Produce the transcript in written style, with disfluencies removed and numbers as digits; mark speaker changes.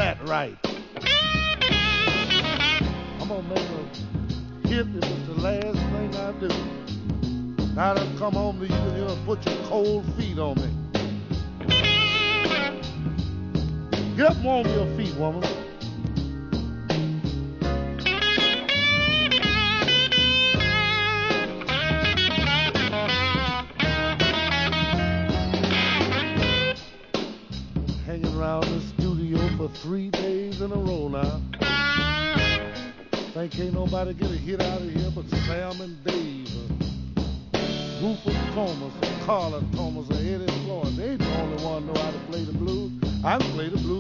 Speaker 1: that right. I'm gonna make a hit if it's the last thing I do. Now done come home to you and put your cold feet on me. Get up and warm your feet, woman. Hanging around the studio for 3 days in a row now. Think ain't nobody get a hit out of here but Sam and Dave, Rufus Thomas, or Carla Thomas, or Eddie Floyd. They ain't the only one know how to play the blues. I can play the blues.